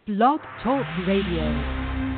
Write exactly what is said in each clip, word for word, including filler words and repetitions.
Blog Talk Radio.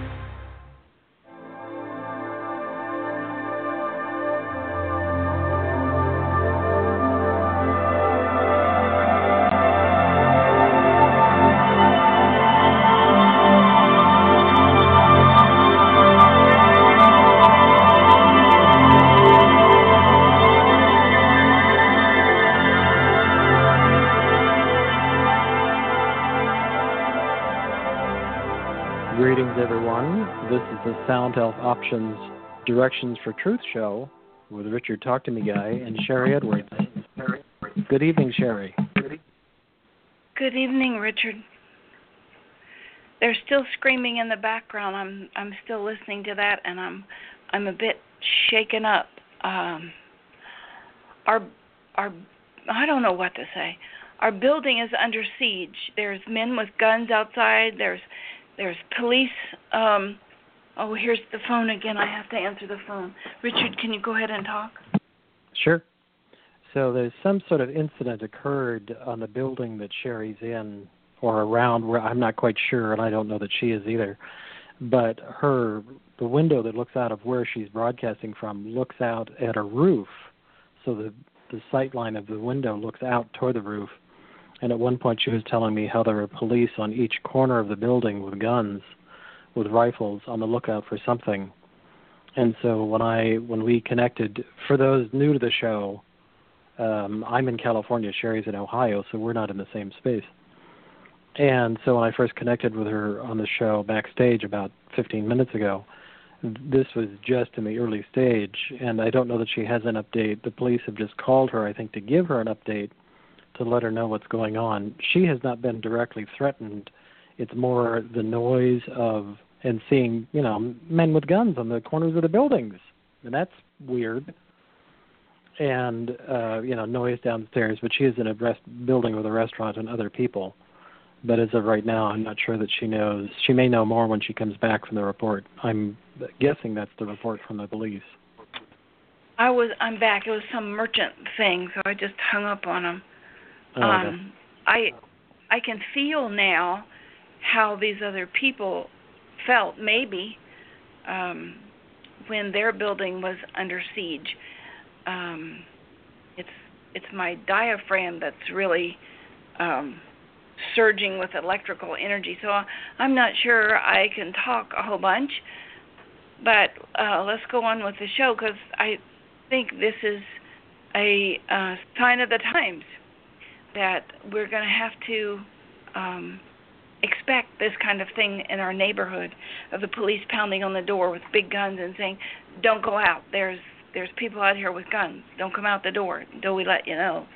This is the Sound Health Options Directions for Truth show with Richard Talk to Me Guy and Sherry Edwards. Good evening, Sherry. Good evening, Richard. They're still screaming in the background. I'm I'm still listening to that, and I'm I'm a bit shaken up. Um, our our I don't know what to say. Our building is under siege. There's men with guns outside. There's there's police. Um, Oh, here's the phone again. I have to answer the phone. Richard, can you go ahead and talk? Sure. So there's some sort of incident occurred on the building that Sherry's in or around where I'm not quite sure, and I don't know that she is either. But her the window that looks out of where she's broadcasting from looks out at a roof. So the, the sight line of the window looks out toward the roof. And at one point she was telling me how there were police on each corner of the building with guns, with rifles on the lookout for something. And so when I when we connected, for those new to the show, um, I'm in California, Sherry's in Ohio, so we're not in the same space. And so when I first connected with her on the show backstage about fifteen minutes ago, this was just in the early stage, and I don't know that she has an update. The police have just called her, I think, to give her an update to let her know what's going on. She has not been directly threatened. It's more the noise of and seeing, you know, men with guns on the corners of the buildings. And that's weird. And, uh, you know, noise downstairs. But she is in a rest building with a restaurant and other people. But as of right now, I'm not sure that she knows. She may know more when she comes back from the report. I'm guessing that's the report from the police. I was, I'm back. It was some merchant thing, so I just hung up on him. Oh, okay. Um, I, I can feel now how these other people felt maybe um, when their building was under siege. Um, it's it's my diaphragm that's really um, surging with electrical energy, so I'm not sure I can talk a whole bunch. But uh, let's go on with the show, because I think this is a uh, sign of the times that we're going to have to um, expect this kind of thing in our neighborhood, of the police pounding on the door with big guns and saying, don't go out. There's there's people out here with guns. Don't come out the door until we let you know.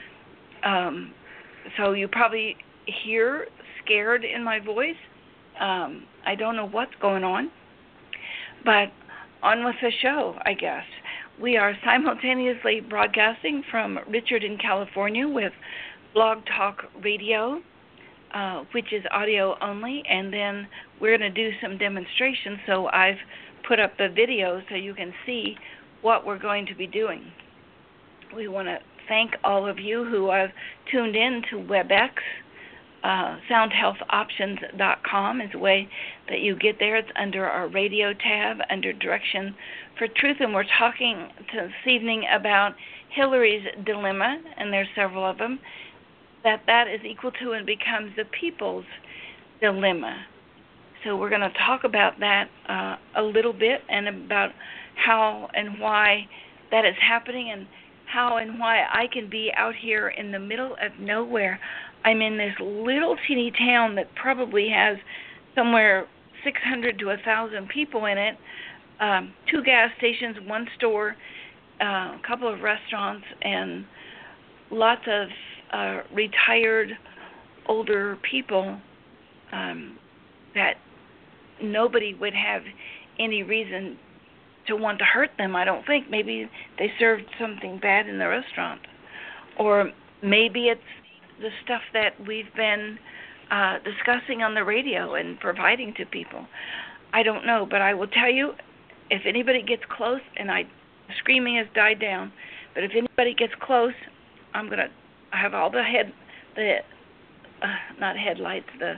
Um, so you probably hear scared in my voice. Um, I don't know what's going on. But on with the show, I guess. We are simultaneously broadcasting from Richard in California with Blog Talk Radio, Uh, which is audio only, and then we're going to do some demonstrations, so I've put up the video so you can see what we're going to be doing. We want to thank all of you who have tuned in to WebEx. Uh, sound health options dot com is the way that you get there. It's under our radio tab, under Direction for Truth, and we're talking this evening about Hillary's dilemma, and there's several of them, that that is equal to and becomes the people's dilemma. So we're going to talk about that uh, a little bit, and about how and why that is happening, and how and why I can be out here in the middle of nowhere. I'm in this little teeny town that probably has somewhere six hundred to one thousand people in it, um, two gas stations, one store, uh, a couple of restaurants, and lots of Uh, retired older people um, that nobody would have any reason to want to hurt them, I don't think. Maybe they served something bad in the restaurant. Or maybe it's the stuff that we've been uh, discussing on the radio and providing to people. I don't know, but I will tell you, if anybody gets close, and I, screaming has died down, but if anybody gets close, I'm going to I have all the head, the uh, not headlights, the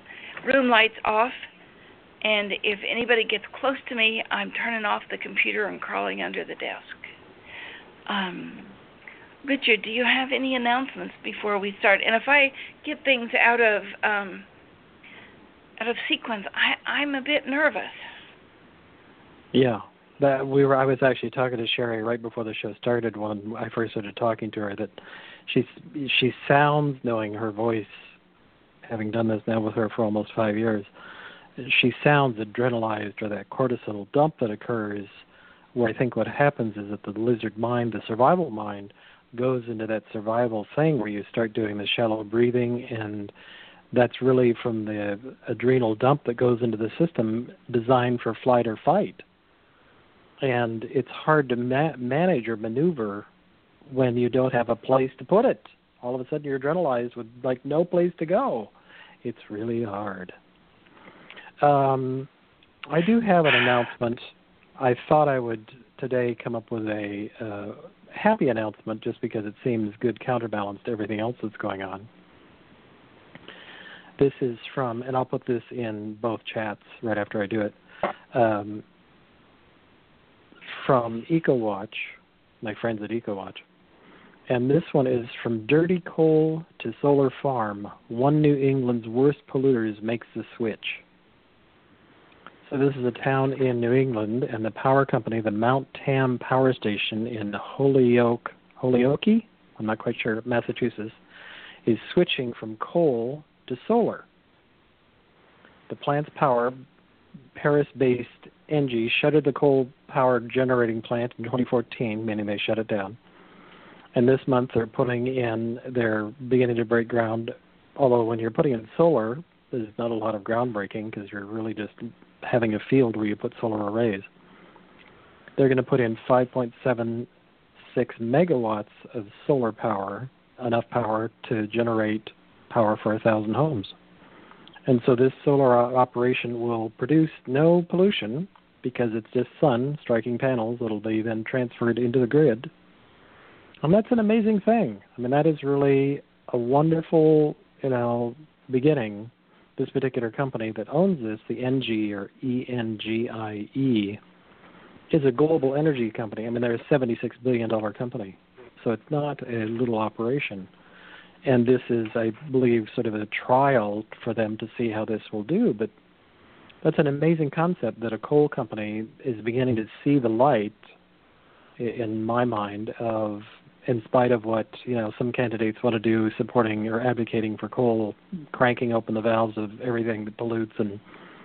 room lights off, and if anybody gets close to me, I'm turning off the computer and crawling under the desk. Um, Richard, do you have any announcements before we start? And if I get things out of um, out of sequence, I, I'm a bit nervous. Yeah, that we were. I was actually talking to Sherry right before the show started when I first started talking to her that she she sounds, knowing her voice, having done this now with her for almost five years, she sounds adrenalized, or that cortisol dump that occurs, where I think what happens is that the lizard mind, the survival mind, goes into that survival thing where you start doing the shallow breathing, and that's really from the adrenal dump that goes into the system designed for flight or fight. And it's hard to ma- manage or maneuver when you don't have a place to put it. All of a sudden you're adrenalized with like no place to go. It's really hard. Um, I do have an announcement. I thought I would today come up with a uh, happy announcement just because it seems good counterbalance to everything else that's going on. This is from, and I'll put this in both chats right after I do it, um, from EcoWatch, my friends at EcoWatch. And this one is from dirty coal to solar farm. One New England's worst polluters makes the switch. So this is a town in New England, and the power company, the Mount Tam Power Station in Holyoke, Holyoke, I'm not quite sure, Massachusetts, is switching from coal to solar. The plant's power, Paris-based Engie, shuttered the coal-powered generating plant in twenty fourteen, meaning they shut it down. And this month they're putting in, they're beginning to break ground, although when you're putting in solar, there's not a lot of groundbreaking because you're really just having a field where you put solar arrays. They're going to put in five point seven six megawatts of solar power, enough power to generate power for a thousand homes. And so this solar operation will produce no pollution because it's just sun striking panels that'll be then transferred into the grid. And that's an amazing thing. I mean, that is really a wonderful, you know, beginning. This particular company that owns this, the Engie, or E N G I E, is a global energy company. I mean, they're a seventy-six billion dollars company. So it's not a little operation. And this is, I believe, sort of a trial for them to see how this will do. But that's an amazing concept that a coal company is beginning to see the light, in my mind, of, in spite of what, you know, some candidates want to do, supporting or advocating for coal, cranking open the valves of everything that pollutes and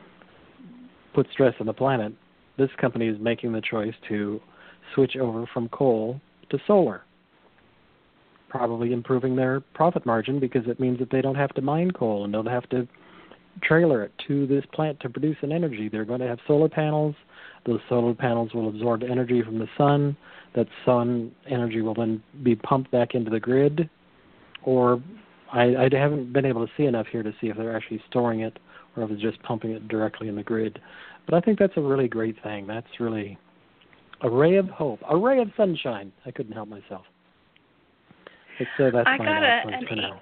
puts stress on the planet. This company is making the choice to switch over from coal to solar, probably improving their profit margin because it means that they don't have to mine coal and don't have to trailer it to this plant to produce an energy. They're going to have solar panels. Those solar panels will absorb energy from the sun. That sun energy will then be pumped back into the grid. Or I, I haven't been able to see enough here to see if they're actually storing it or if it's just pumping it directly in the grid. But I think that's a really great thing. That's really a ray of hope, a ray of sunshine. I couldn't help myself. But, so that's I my got announcement a, for now.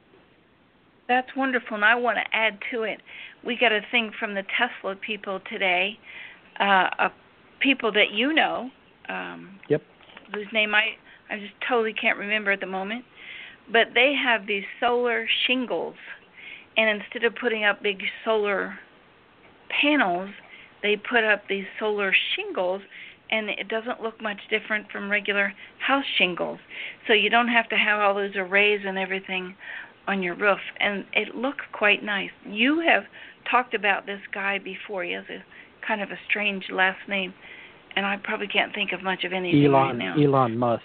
That's wonderful, and I want to add to it. We got a thing from the Tesla people today, uh, uh, people that you know, um, yep. whose name I, I just totally can't remember at the moment, but they have these solar shingles, and instead of putting up big solar panels, they put up these solar shingles, and it doesn't look much different from regular house shingles. So you don't have to have all those arrays and everything on your roof, and it looks quite nice. You have talked about this guy before. He has a kind of a strange last name, and I probably can't think of much of anything Elon, right now. Elon Musk.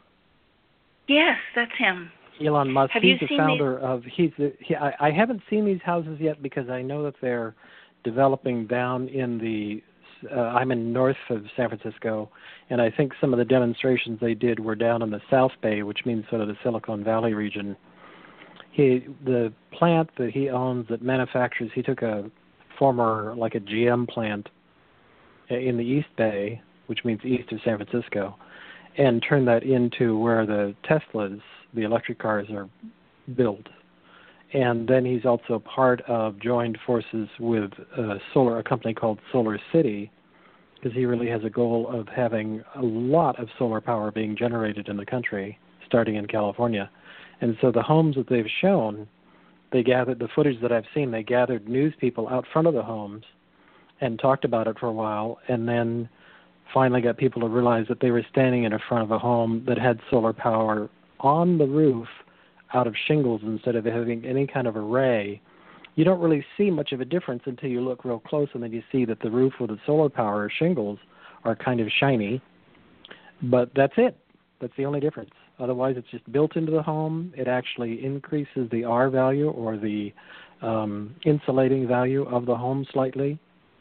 Yes, that's him. Elon Musk. Have he's you the seen founder these? of. He's the. He, I, I haven't seen these houses yet because I know that they're developing down in the. Uh, I'm in north of San Francisco, and I think some of the demonstrations they did were down in the South Bay, which means sort of the Silicon Valley region. He, the plant that he owns that manufactures, he took a former, like a G M plant in the East Bay, which means east of San Francisco, and turned that into where the Teslas, the electric cars, are built. and then he's also part of joined forces with uh, solar, a company called Solar City, because he really has a goal of having a lot of solar power being generated in the country, starting in California. And so the homes that they've shown, they gathered, the footage that I've seen, they gathered news people out front of the homes and talked about it for a while, and then finally got people to realize that they were standing in front of a home that had solar power on the roof out of shingles instead of having any kind of array. You don't really see much of a difference until you look real close, and then you see that the roof with the solar power or shingles are kind of shiny. But that's it. That's the only difference. Otherwise, it's just built into the home. It actually increases the R value or the um, insulating value of the home slightly,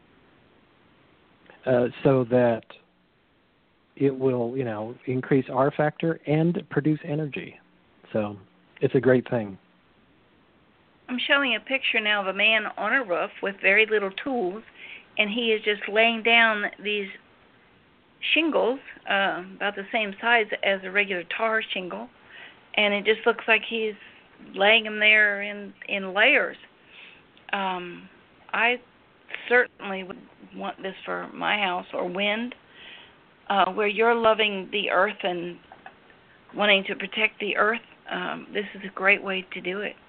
uh, so that it will, you know, increase R factor and produce energy. So it's a great thing. I'm showing a picture now of a man on a roof with very little tools, and he is just laying down these shingles, uh, about the same size as a regular tar shingle, and it just looks like he's laying them there in, in layers. Um, I certainly would want this for my house, or wind, uh, where you're loving the earth and wanting to protect the earth. Um, this is a great way to do it.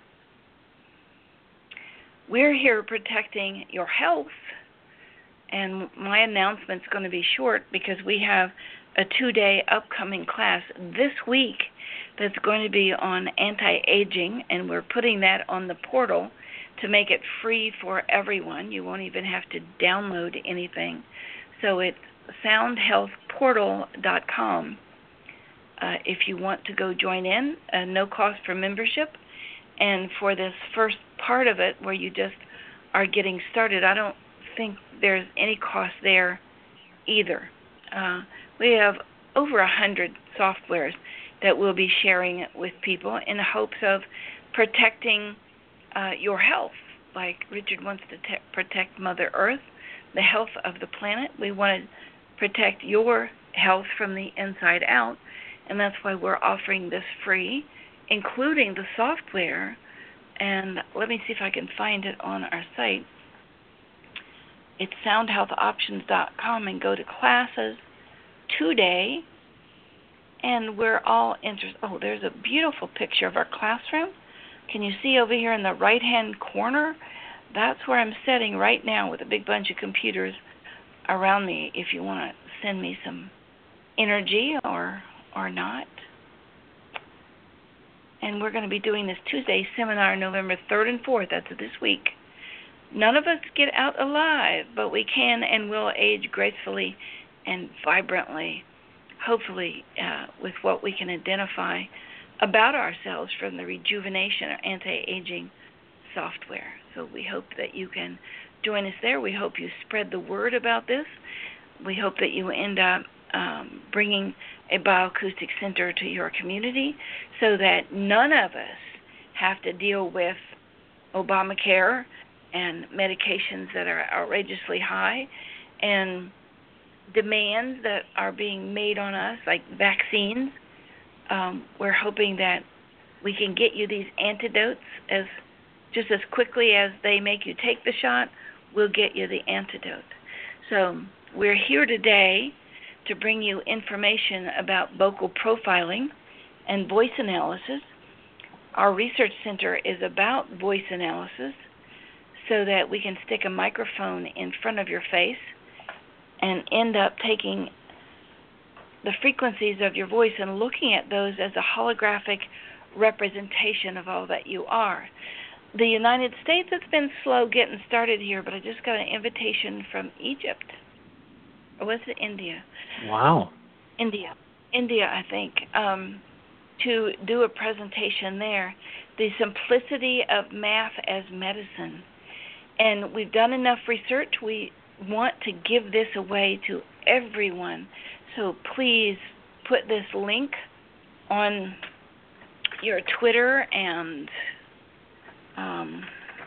We're here protecting your health, and my announcement's going to be short because we have a two-day upcoming class this week that's going to be on anti-aging, and we're putting that on the portal to make it free for everyone. You won't even have to download anything. So it's sound health portal dot com. Uh, if you want to go join in, uh, no cost for membership. And for this first part of it, where you just are getting started, I don't think there's any cost there either. Uh, we have over a hundred softwares that we'll be sharing with people in hopes of protecting uh, your health. Like Richard wants to te- protect Mother Earth, the health of the planet. We want to protect your health from the inside out, and that's why we're offering this free, including the software. And let me see if I can find it on our site. It's sound health options dot com, and go to classes today, and we're all interested. Oh, there's a beautiful picture of our classroom. Can you see over here in the right-hand corner? That's where I'm sitting right now with a big bunch of computers around me if you want to send me some energy or or not. And we're going to be doing this Tuesday seminar November third and fourth. That's this week. None of us get out alive, but we can and will age gracefully and vibrantly, hopefully uh, with what we can identify about ourselves from the rejuvenation or anti-aging software. So we hope that you can join us there. We hope you spread the word about this. We hope that you end up um, bringing a bioacoustic center to your community so that none of us have to deal with Obamacare and medications that are outrageously high and demands that are being made on us, like vaccines. Um, we're hoping that we can get you these antidotes as just as quickly as they make you take the shot. We'll get you the antidote. So we're here today to bring you information about vocal profiling and voice analysis. Our research center is about voice analysis so that we can stick a microphone in front of your face and end up taking the frequencies of your voice and looking at those as a holographic representation of all that you are. The United States has been slow getting started here, but I just got an invitation from Egypt. Or was it India? Wow. India. India, I think, um, to do a presentation there. The simplicity of math as medicine. And we've done enough research. We want to give this away to everyone. So please put this link on your Twitter and um,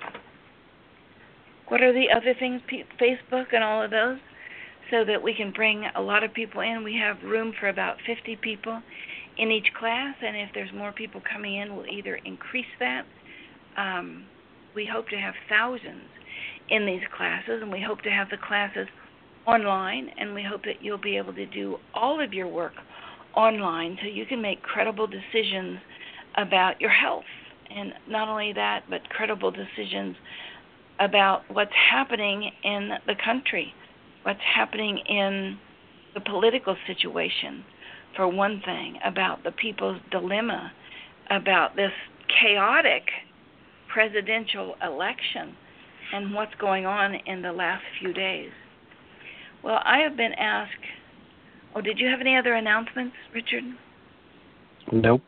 what are the other things, Facebook and all of those, so that we can bring a lot of people in. We have room for about fifty people in each class, and if there's more people coming in, we'll either increase that um, we hope to have thousands in these classes, and we hope to have the classes online, and we hope that you'll be able to do all of your work online so you can make credible decisions about your health. And not only that, but credible decisions about what's happening in the country, what's happening in the political situation, for one thing, about the people's dilemma, about this chaotic presidential election and what's going on in the last few days. Well, I have been asked, oh, did you have any other announcements, Richard? Nope.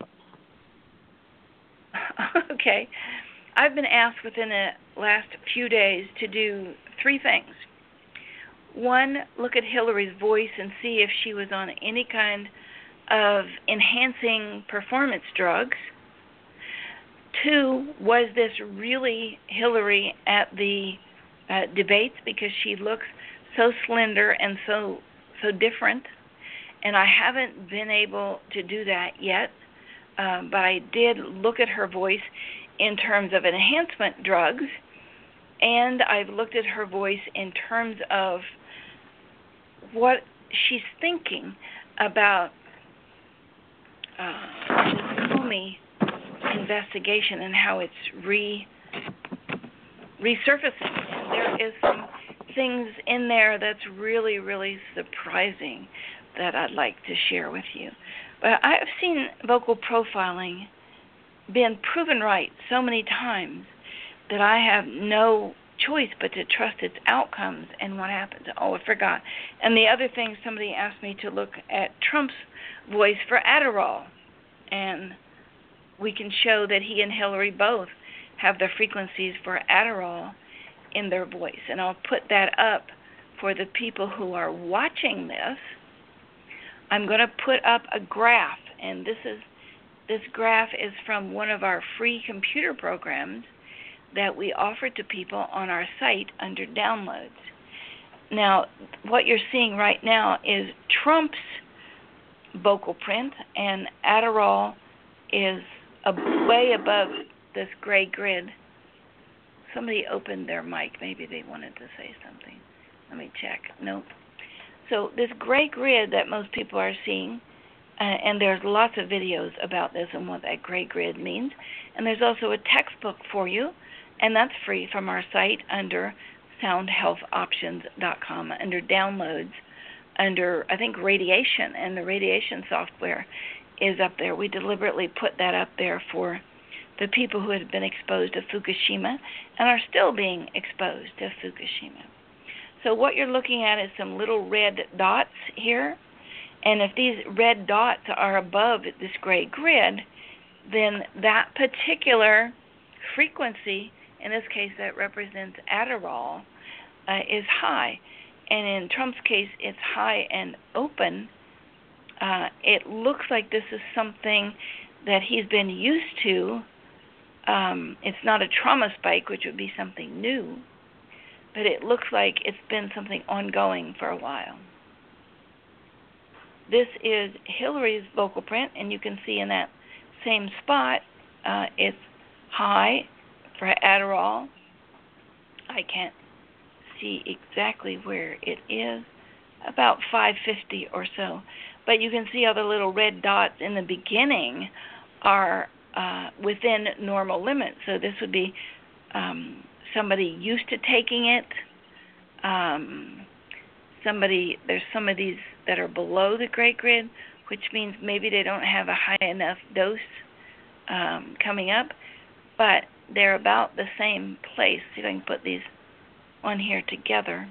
Okay. I've been asked within the last few days to do three things. One, look at Hillary's voice and see if she was on any kind of enhancing performance drugs. Two, was this really Hillary at the uh, debates, because she looks so slender and so so different, and I haven't been able to do that yet, um, but I did look at her voice in terms of enhancement drugs, and I've looked at her voice in terms of what she's thinking about uh, the Comey investigation and how it's re resurfacing. And there is some things in there that's really, really surprising that I'd like to share with you. But I have seen vocal profiling been proven right so many times that I have no choice but to trust its outcomes and what happens. Oh, I forgot. And the other thing, somebody asked me to look at Trump's voice for Adderall, and we can show that he and Hillary both have the frequencies for Adderall in their voice. And I'll put that up for the people who are watching this. I'm going to put up a graph, and this is this graph is from one of our free computer programs that we offer to people on our site under downloads. Now, what you're seeing right now is Trump's vocal print, and Adderall is a, way above this gray grid. Somebody opened their mic. Maybe they wanted to say something. Let me check. Nope. So this gray grid that most people are seeing, uh, and there's lots of videos about this and what that gray grid means. And there's also a textbook for you, and that's free from our site under sound health options dot com, under downloads, under, I think, radiation, and the radiation software is up there. We deliberately put that up there for the people who had been exposed to Fukushima and are still being exposed to Fukushima. So what you're looking at is some little red dots here, and if these red dots are above this gray grid, then that particular frequency, in this case that represents Adderall, uh, is high. And in Trump's case, it's high and open. Uh, it looks like this is something that he's been used to. Um, it's not a trauma spike, which would be something new, but it looks like it's been something ongoing for a while. This is Hillary's vocal print, and you can see in that same spot, uh, it's high for Adderall. I can't see exactly where it is, about five fifty or so. But you can see how the little red dots in the beginning are uh, within normal limits. So this would be um, somebody used to taking it. Um, somebody, there's some of these that are below the gray grid, which means maybe they don't have a high enough dose um, coming up, but they're about the same place. See if I can put these on here together.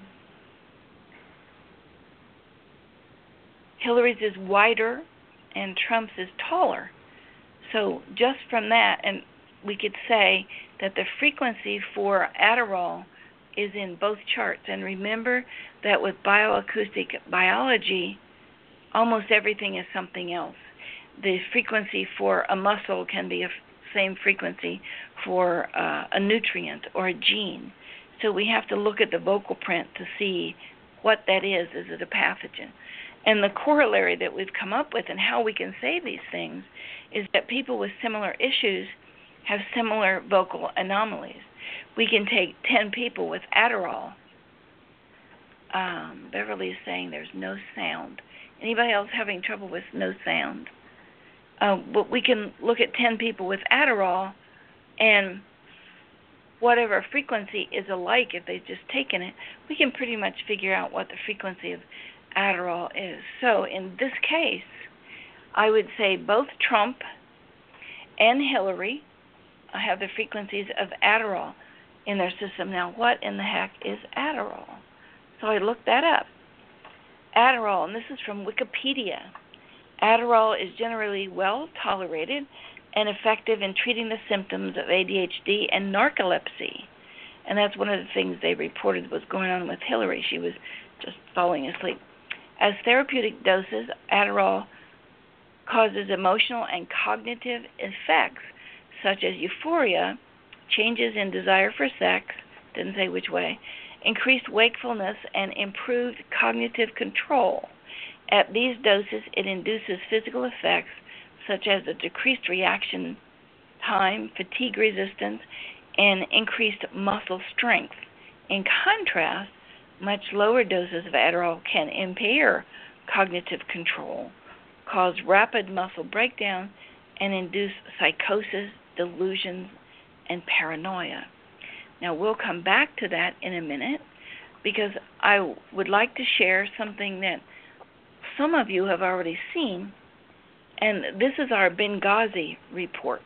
Hillary's is wider and Trump's is taller. So just from that, and we could say that the frequency for Adderall is in both charts. And remember that with bioacoustic biology, almost everything is something else. The frequency for a muscle can be a same frequency for uh, a nutrient or a gene. So we have to look at the vocal print to see what that is. Is it a pathogen? And the corollary that we've come up with and how we can say these things is that people with similar issues have similar vocal anomalies. We can take ten people with Adderall. Um, Beverly is saying there's no sound. Anybody else having trouble with no sound? Uh, but we can look at ten people with Adderall, and whatever frequency is alike, if they've just taken it, we can pretty much figure out what the frequency of Adderall is. So in this case, I would say both Trump and Hillary have the frequencies of Adderall in their system. Now, what in the heck is Adderall? So I looked that up. Adderall, and this is from Wikipedia. Adderall is generally well tolerated and effective in treating the symptoms of A D H D and narcolepsy. And that's one of the things they reported was going on with Hillary. She was just falling asleep. As therapeutic doses, Adderall causes emotional and cognitive effects such as euphoria, changes in desire for sex, didn't say which way, increased wakefulness, and improved cognitive control. At these doses, it induces physical effects such as a decreased reaction time, fatigue resistance, and increased muscle strength. In contrast, much lower doses of Adderall can impair cognitive control, cause rapid muscle breakdown, and induce psychosis, delusions, and paranoia. Now, we'll come back to that in a minute because I would like to share something that some of you have already seen, and this is our Benghazi reports.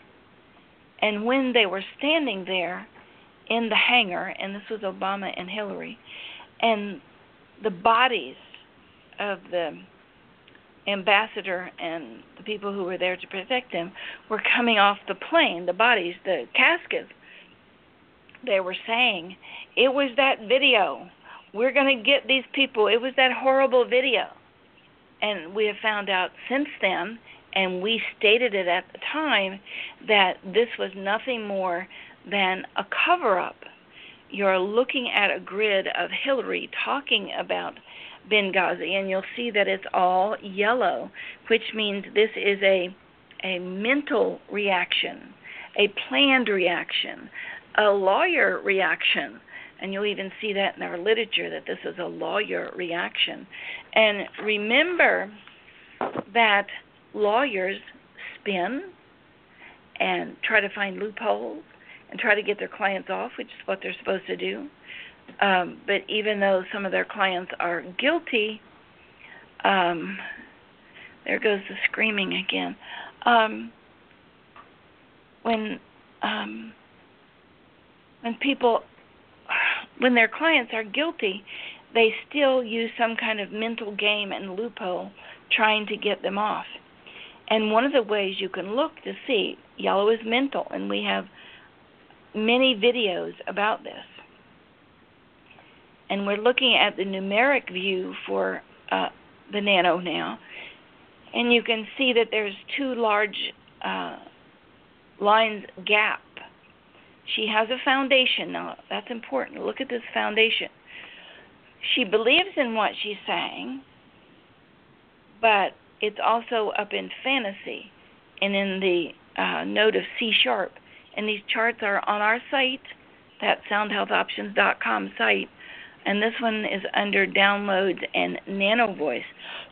And when they were standing there in the hangar, and this was Obama and Hillary, and the bodies of the ambassador and the people who were there to protect him were coming off the plane, the bodies, the caskets, they were saying, it was that video. We're going to get these people. It was that horrible video. And we have found out since then, and we stated it at the time, that this was nothing more than a cover-up. You're looking at a grid of Hillary talking about Benghazi, and you'll see that it's all yellow, which means this is a a mental reaction, a planned reaction, a lawyer reaction. And you'll even see that in our literature, that this is a lawyer reaction. And remember that lawyers spin and try to find loopholes and try to get their clients off, which is what they're supposed to do. Um, but even though some of their clients are guilty, um, there goes the screaming again. Um, when um, when people, when their clients are guilty, they still use some kind of mental game and loophole trying to get them off. And one of the ways you can look to see, yellow is mental, and we have many videos about this. And we're looking at the numeric view for uh, the Nano now, and you can see that there's two large uh, lines gap. She has a foundation. Now, that's important. Look at this foundation. She believes in what she's saying, but it's also up in fantasy and in the uh, note of C sharp. And these charts are on our site, that sound health options dot com site. And this one is under downloads and Nano Voice.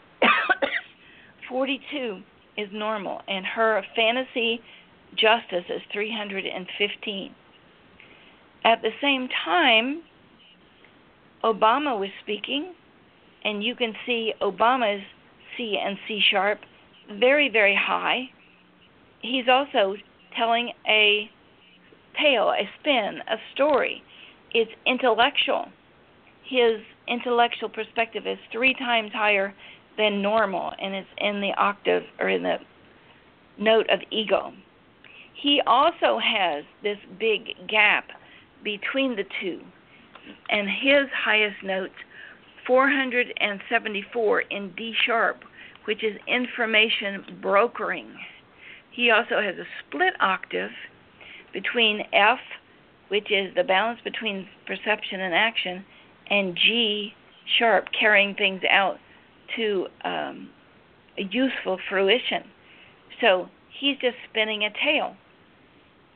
forty-two is normal, and her fantasy justice is three hundred fifteen. At the same time, Obama was speaking, and you can see Obama's C and C sharp very, very high. He's also telling a tale, a spin, a story. It's intellectual. His intellectual perspective is three times higher than normal, and it's in the octave or in the note of ego. He also has this big gap between the two, and his highest note, four hundred seventy-four in D sharp, which is information brokering. He also has a split octave between F, which is the balance between perception and action, and G sharp, carrying things out to um, a useful fruition. So he's just spinning a tale.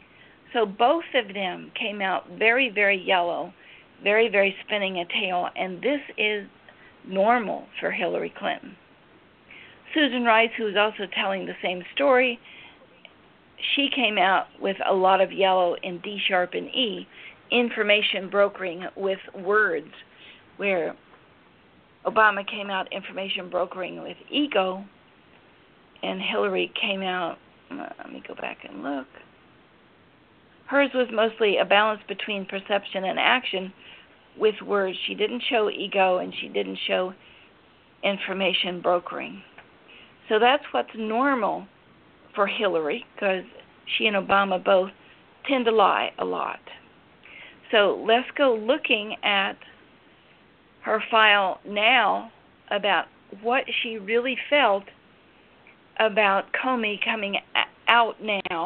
So both of them came out very, very yellow, very, very spinning a tail, and this is normal for Hillary Clinton. Susan Rice, who is also telling the same story, she came out with a lot of yellow in D sharp and E, information brokering with words, where Obama came out information brokering with ego, and Hillary came out, let me go back and look. Hers was mostly a balance between perception and action with words. She didn't show ego, and she didn't show information brokering. So that's what's normal for Hillary, because she and Obama both tend to lie a lot. So let's go looking at her file now about what she really felt about Comey coming out now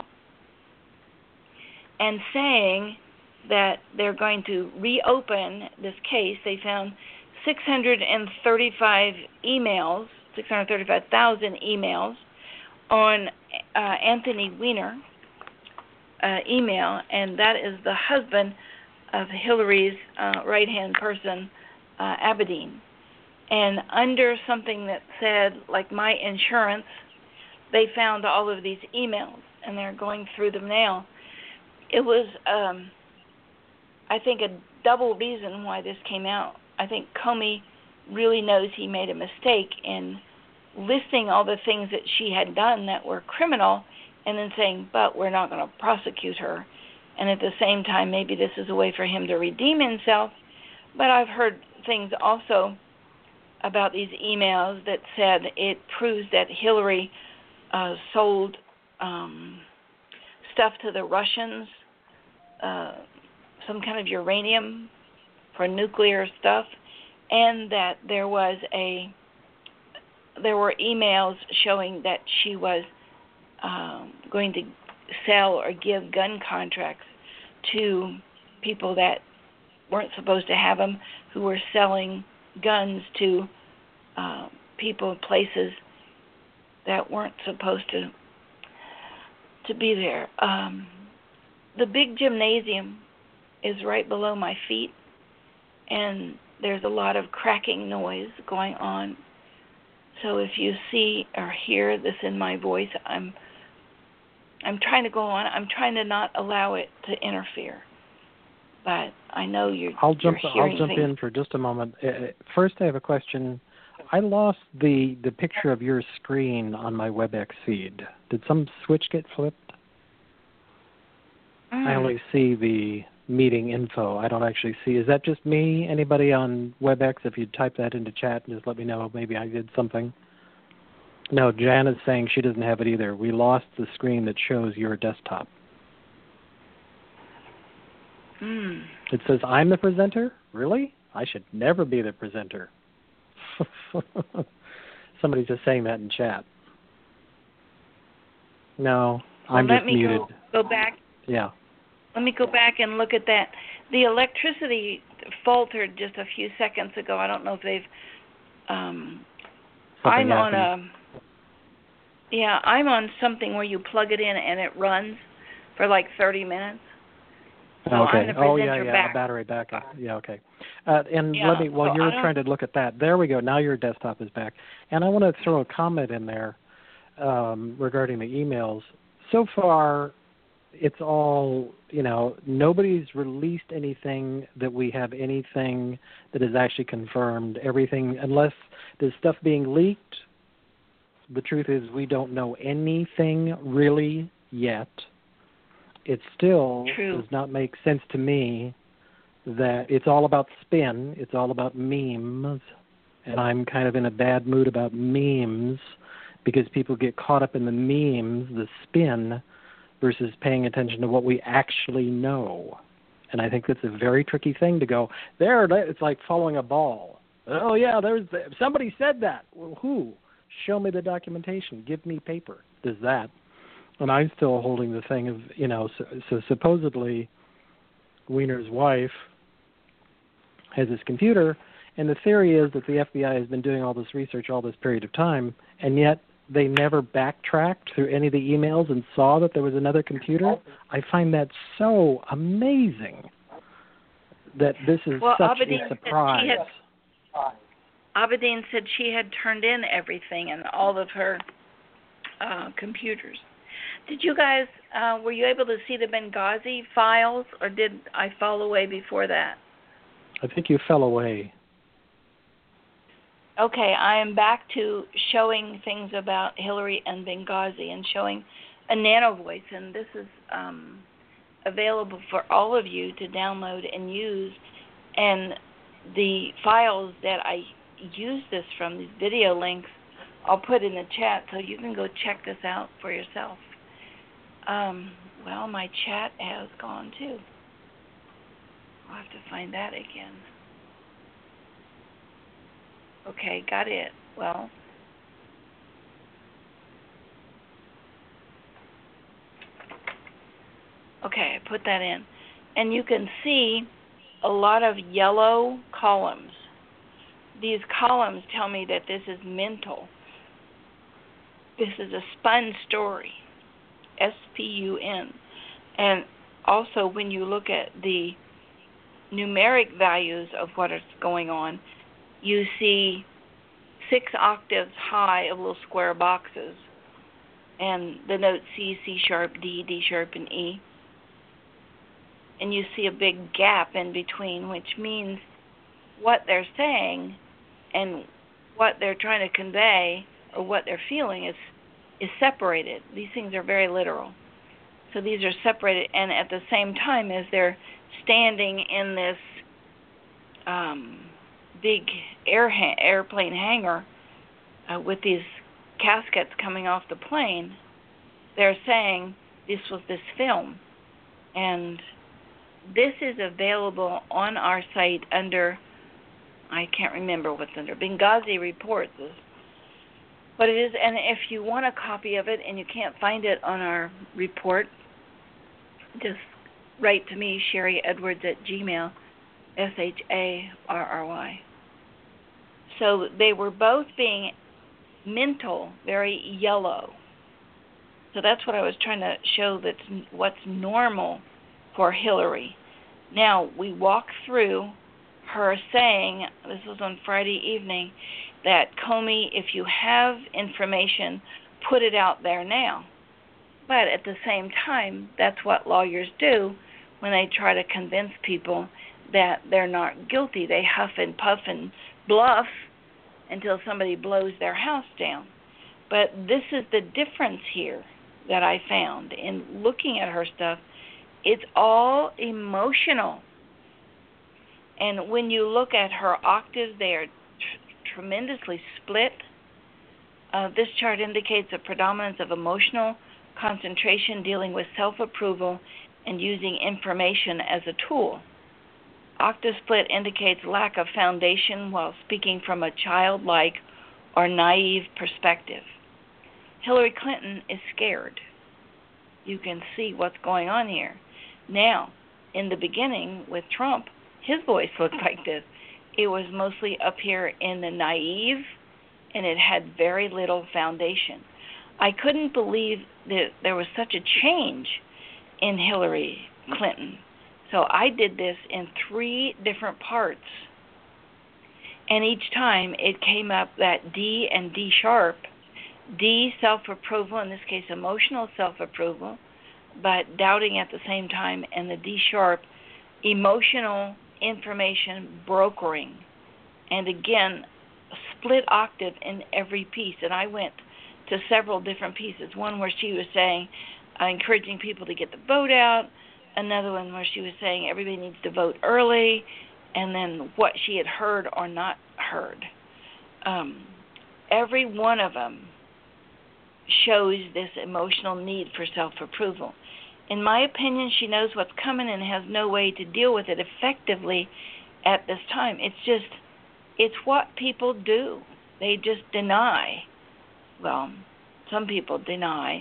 and saying that they're going to reopen this case. They found six hundred thirty-five emails, six hundred thirty-five thousand emails on uh, Anthony Weiner uh, email, and that is the husband of Hillary's uh, right-hand person, uh, Abedin. And under something that said, like, my insurance, they found all of these emails, and they're going through them now. It was, um, I think, a double reason why this came out. I think Comey really knows he made a mistake in listing all the things that she had done that were criminal and then saying, but we're not going to prosecute her. And at the same time, maybe this is a way for him to redeem himself. But I've heard things also about these emails that said it proves that Hillary uh, sold um, stuff to the Russians, uh, some kind of uranium for nuclear stuff, and that there was a there were emails showing that she was um, going to sell or give gun contracts to people that weren't supposed to have them, who were selling guns to uh, people, places that weren't supposed to to be there. Um, the big gymnasium is right below my feet, and there's a lot of cracking noise going on. So if you see or hear this in my voice, I'm I'm trying to go on. I'm trying to not allow it to interfere. But I know you're, I'll jump, you're hearing I'll jump things. in for just a moment. Uh, first, I have a question. I lost the, the picture of your screen on my WebEx feed. Did some switch get flipped? Mm. I only see the meeting info. I don't actually see. Is that just me? Anybody on WebEx? If you type that into chat and just let me know, maybe I did something. No, Jan is saying she doesn't have it either. We lost the screen that shows your desktop. Mm. It says, I'm the presenter? Really? I should never be the presenter. Somebody's just saying that in chat. No, well, I'm let just me muted. Go, go back. Yeah. Let me go back and look at that. The electricity faltered just a few seconds ago. I don't know if they've... Um, I'm on a... Yeah, I'm on something where you plug it in and it runs for like thirty minutes. So okay. I'm the oh, yeah, presenter yeah, back. battery backup. Yeah, okay. Uh, and Yeah, let me, while so you're I trying to look at that, there we go. Now your desktop is back. And I want to throw a comment in there um, regarding the emails. So far, it's all, you know, nobody's released anything that we have anything that is actually confirmed. Everything, unless there's stuff being leaked, the truth is we don't know anything really yet. It still True. does not make sense to me that it's all about spin. It's all about memes. And I'm kind of in a bad mood about memes because people get caught up in the memes, the spin, versus paying attention to what we actually know. And I think that's a very tricky thing to go, there, it's like following a ball. Oh, yeah, there's somebody said that. Well, who? Show me the documentation. Give me paper. There's that. And I'm still holding the thing of, you know, so, so supposedly Weiner's wife has this computer, and the theory is that the F B I has been doing all this research all this period of time, and yet they never backtracked through any of the emails and saw that there was another computer. I find that so amazing that this is well, such Abedin a surprise. Said she had, Abedin said she had turned in everything and all of her uh, computers. Did you guys, uh, were you able to see the Benghazi files, or did I fall away before that? I think you fell away. Okay, I am back to showing things about Hillary and Benghazi and showing a nano voice, and this is um, available for all of you to download and use. And the files that I use this from, these video links, I'll put in the chat so you can go check this out for yourself. Um, well, my chat has gone too. I'll have to find that again. Okay, got it. Well, okay, I put that in. And you can see a lot of yellow columns. These columns tell me that this is mental. This is a spun story, S P U N. And also when you look at the numeric values of what is going on, you see six octaves high of little square boxes, and the notes C, C sharp, D, D sharp, and E. And you see a big gap in between, which means what they're saying and what they're trying to convey or what they're feeling is is separated. These things are very literal. So these are separated, and at the same time as they're standing in this um, big air ha- airplane hangar uh, with these caskets coming off the plane, they're saying this was this film. And this is available on our site under, I can't remember what's under, Benghazi Reports is what it is. And if you want a copy of it and you can't find it on our report, just write to me, Sharry Edwards at Gmail, S H A R R Y. So they were both being mental, very yellow. So that's what I was trying to show, that's what's normal for Hillary. Now, we walk through her saying, this was on Friday evening, that Comey, if you have information, put it out there now. But at the same time, that's what lawyers do when they try to convince people that they're not guilty. They huff and puff and bluff until somebody blows their house down. But this is the difference here that I found in looking at her stuff. It's all emotional. And when you look at her octaves, they are tr- tremendously split. Uh, this chart indicates a predominance of emotional concentration dealing with self-approval and using information as a tool. Octave split indicates lack of foundation while speaking from a childlike or naive perspective. Hillary Clinton is scared. You can see what's going on here. Now, in the beginning with Trump, his voice looked like this. It was mostly up here in the naive, and it had very little foundation. I couldn't believe that there was such a change in Hillary Clinton. So I did this in three different parts. And each time it came up that D and D sharp. D, self-approval, in this case emotional self-approval, but doubting at the same time, and the D sharp, emotional information brokering. And again, split octave in every piece. And I went to several different pieces. One where she was saying, uh, encouraging people to get the vote out. Another one where she was saying everybody needs to vote early. And then what she had heard or not heard. Um, every one of them shows this emotional need for self-approval. In my opinion, she knows what's coming and has no way to deal with it effectively at this time. It's just, it's what people do. They just deny. Well, some people deny.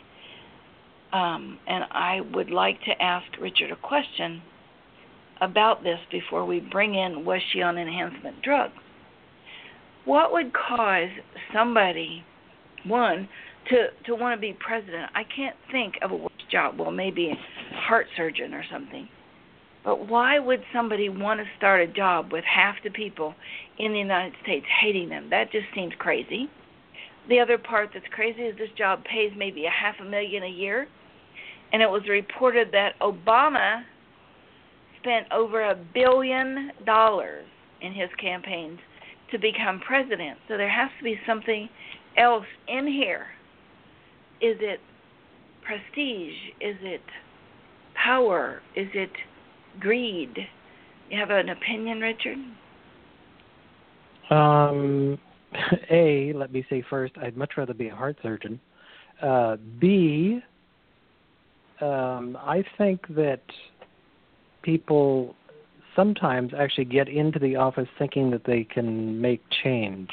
Um, and I would like to ask Richard a question about this before we bring in, was she on enhancement drugs? What would cause somebody, one, to to want to be president. I can't think of a worse job. Well, maybe a heart surgeon or something. But why would somebody want to start a job with half the people in the United States hating them? That just seems crazy. The other part that's crazy is this job pays maybe a half a million a year, and it was reported that Obama spent over a billion dollars in his campaigns to become president. So there has to be something else in here. Is it prestige? Is it power? Is it greed? You have an opinion, Richard? Um, A, let me say first, I'd much rather be a heart surgeon. Uh, B, um, I think that people sometimes actually get into the office thinking that they can make change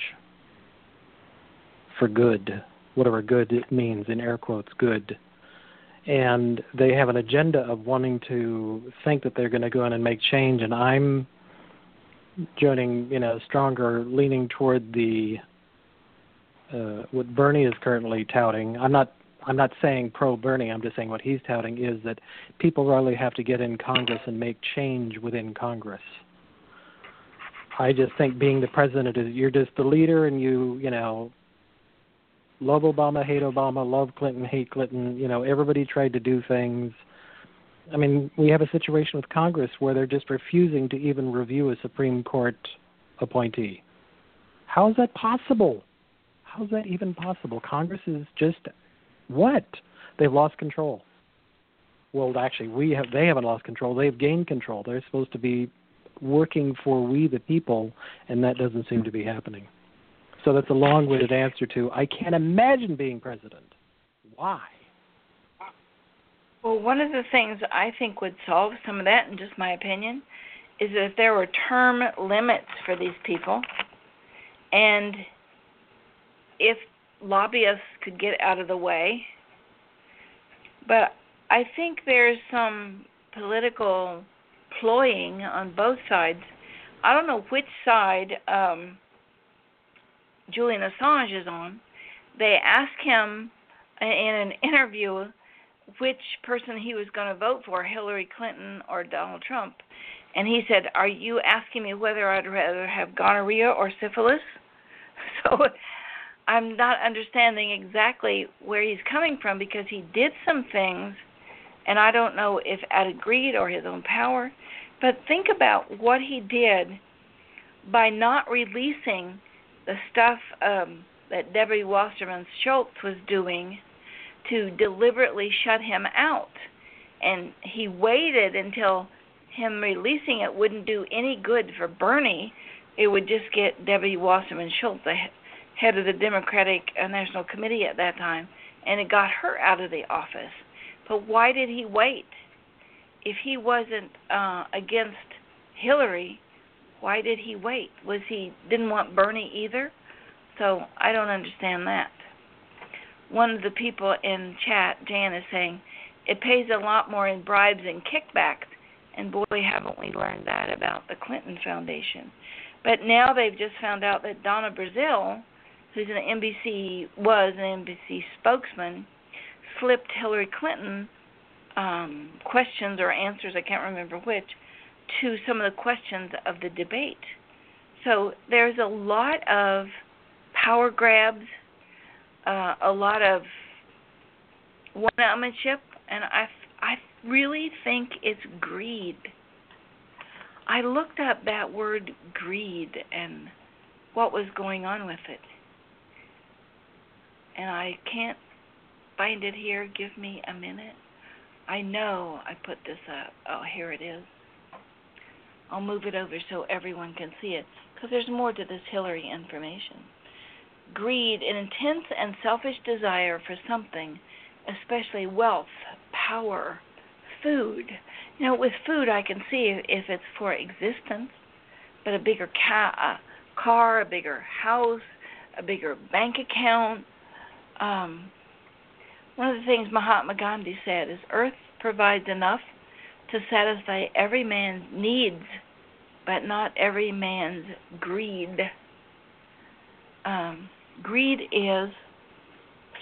for good, whatever good it means, in air quotes, good. And they have an agenda of wanting to think that they're going to go in and make change, and I'm joining, you know, stronger, leaning toward the uh, what Bernie is currently touting. I'm not I'm not saying pro-Bernie, I'm just saying what he's touting is that people really have to get in Congress and make change within Congress. I just think being the president is you're just the leader and you, you know, love Obama, hate Obama, love Clinton, hate Clinton. You know, everybody tried to do things. I mean, we have a situation with Congress where they're just refusing to even review a Supreme Court appointee. How is that possible? How is that even possible? Congress is just what? They've lost control. Well, actually, we have. They haven't lost control. They've gained control. They're supposed to be working for we the people, and that doesn't seem to be happening. So that's a long-winded answer to, I can't imagine being president. Why? Well, one of the things I think would solve some of that, in just my opinion, is that if there were term limits for these people, and if lobbyists could get out of the way. But I think there's some political ploying on both sides. I don't know which side um, Julian Assange is on. They asked him in an interview which person he was going to vote for, Hillary Clinton or Donald Trump. And he said, are you asking me whether I'd rather have gonorrhea or syphilis? So I'm not understanding exactly where he's coming from, because he did some things, and I don't know if out of greed or his own power, but think about what he did by not releasing the stuff um, that Debbie Wasserman Schultz was doing to deliberately shut him out. And he waited until him releasing it wouldn't do any good for Bernie. It would just get Debbie Wasserman Schultz, the head of the Democratic National Committee at that time, and it got her out of the office. But why did he wait? If he wasn't uh, against Hillary, why did he wait? Was he didn't want Bernie either? So I don't understand that. One of the people in chat, Jan, is saying, it pays a lot more in bribes and kickbacks, and boy, haven't we learned that about the Clinton Foundation. But now they've just found out that Donna Brazile, who's an N B C, was an N B C spokesman, slipped Hillary Clinton um, questions or answers, I can't remember which, to some of the questions of the debate. So there's a lot of power grabs, uh, a lot of one-upmanship, and I, I really think it's greed. I looked up that word greed and what was going on with it. And I can't find it here. Give me a minute. I know I put this up. Oh, here it is. I'll move it over so everyone can see it, because there's more to this Hillary information. Greed, an intense and selfish desire for something, especially wealth, power, food. You know, with food I can see if it's for existence, but a bigger ca- a car, a bigger house, a bigger bank account. Um, one of the things Mahatma Gandhi said is, earth provides enough to satisfy every man's needs, but not every man's greed. Um, greed is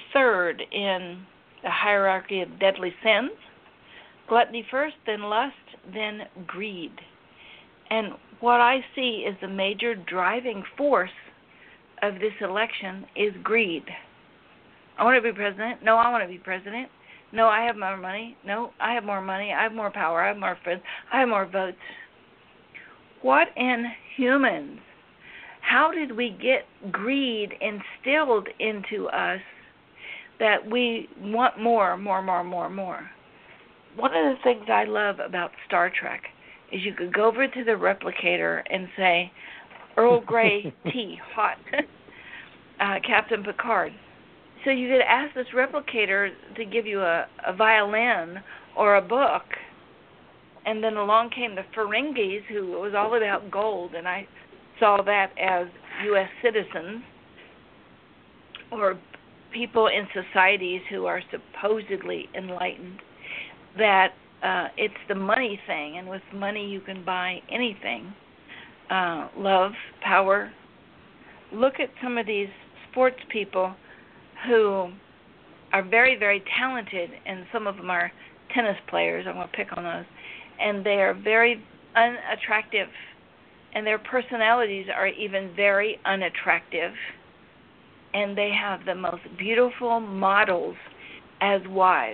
third in the hierarchy of deadly sins. Gluttony first, then lust, then greed. And what I see is the major driving force of this election is greed. I want to be president. No, I want to be president. No, I have more money. No, I have more money. I have more power. I have more friends. I have more votes. What in humans? How did we get greed instilled into us that we want more, more, more, more, more? One of the things I love about Star Trek is you could go over to the replicator and say, Earl Grey tea, hot, uh, Captain Picard. So you could ask this replicator to give you a, a violin or a book, and then along came the Ferengis, who was all about gold, and I saw that as U S citizens or people in societies who are supposedly enlightened, that uh, it's the money thing, and with money you can buy anything. Uh, love, power. Look at some of these sports people who are very, very talented, and some of them are tennis players. I'm going to pick on those. And they are very unattractive, and their personalities are even very unattractive. And they have the most beautiful models as wives.